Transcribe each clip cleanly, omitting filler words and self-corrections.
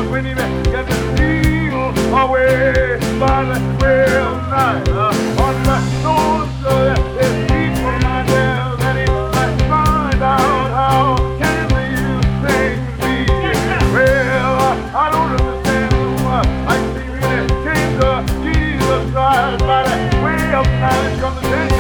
when he began to steal away by the well night. On the shores his people might tell that he might find out how can these things be. Well, I don't understand why I see really came to Jesus Christ by the way of knowledge from the day.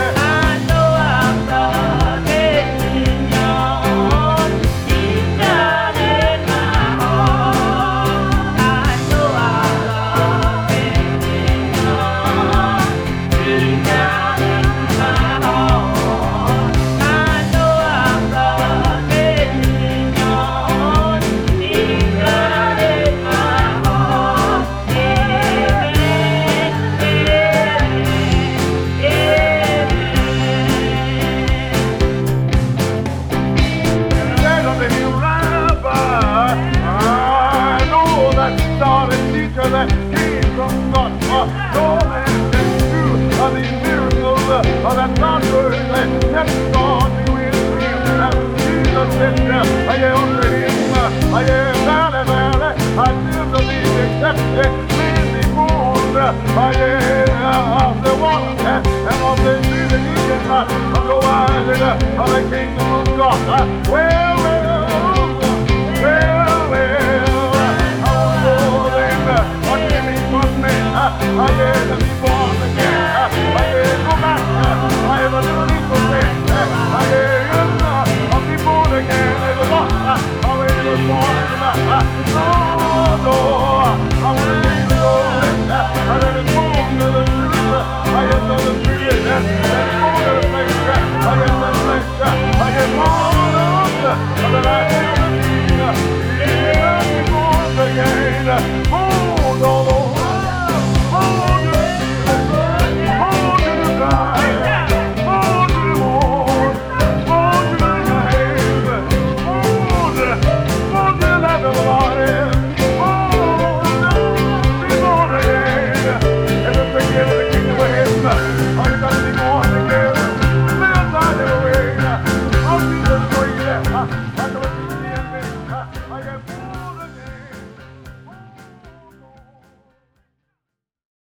That came from God, no man can do these miracles that God heard except God be with me. Jesus said, I am ready, I still believe except man be born, of the water and of the living otherwise of the kingdom of God. Well, I am the people